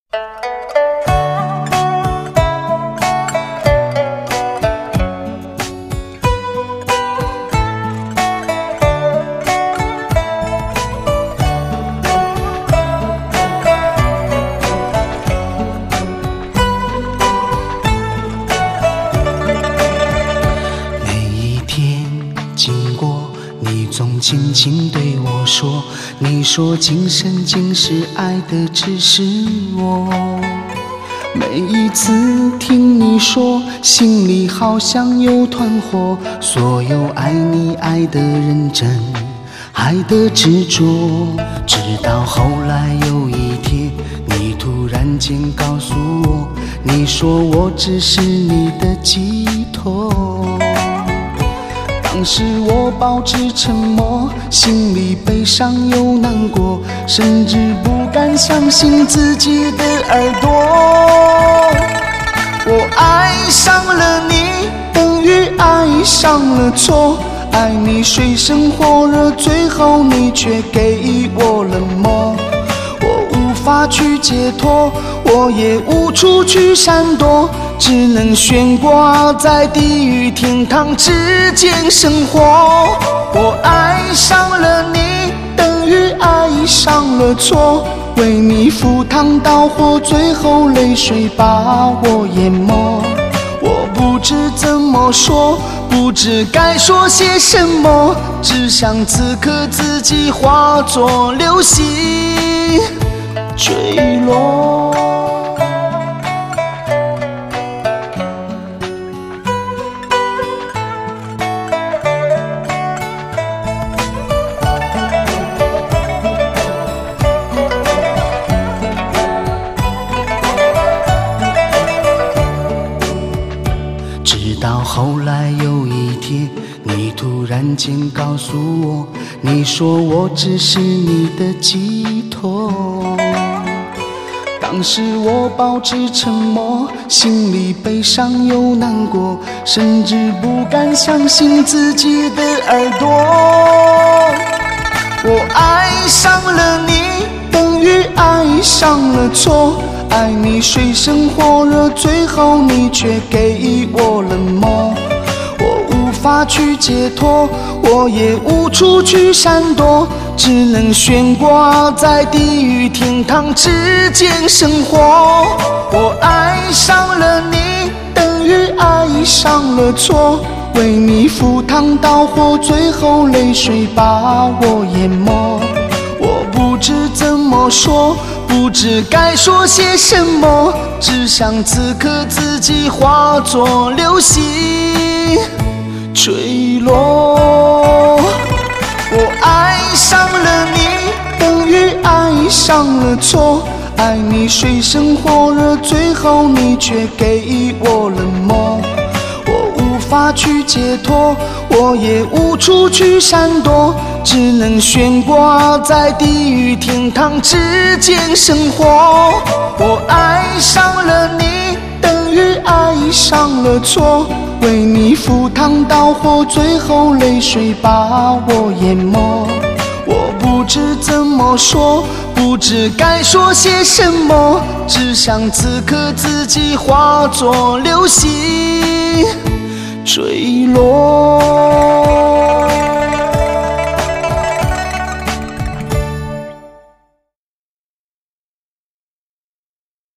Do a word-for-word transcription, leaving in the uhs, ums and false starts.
总轻轻对我说，你说今生今世爱的只是我。每一次听你说，心里好像有团火，所有爱你爱的认真，爱的执着。直到后来有一天，你突然间告诉我，你说我只是你的寄托。当时我保持沉默，心里悲伤又难过，甚至不敢相信自己的耳朵。我爱上了你，等于爱上了错，爱你水深火热，最后你却给我冷漠。我无法去解脱，我也无处去闪躲，只能悬挂在地狱天堂之间生活。我爱上了你，等于爱上了错，为你赴汤蹈火，最后泪水把我淹没。我不知怎么说，不知该说些什么，只想此刻自己化作流星坠落。直到后来有一天，你突然间告诉我，你说我只是你的寄托。当时我保持沉默，心里悲伤又难过，甚至不敢相信自己的耳朵。我爱上了你，等于爱上了错，爱你水深火热，最后你却给我冷漠。我无法去解脱，我也无处去闪躲，只能悬挂在地狱天堂之间生活。我爱上了你，等于爱上了错，为你赴汤蹈火，最后泪水把我淹没。我不知怎么说，不知该说些什么，只想此刻自己化作流星坠落。我爱上了你，等于爱上了错，爱你水深火热，最后你却给我冷漠。我无法去解脱，我也无处去闪躲，只能悬挂在地狱天堂之间生活。我爱上了你，等于爱上了错，为你赴汤蹈火，最后泪水把我淹没。我不知怎么说，不知该说些什么，只想此刻自己化作流星坠落。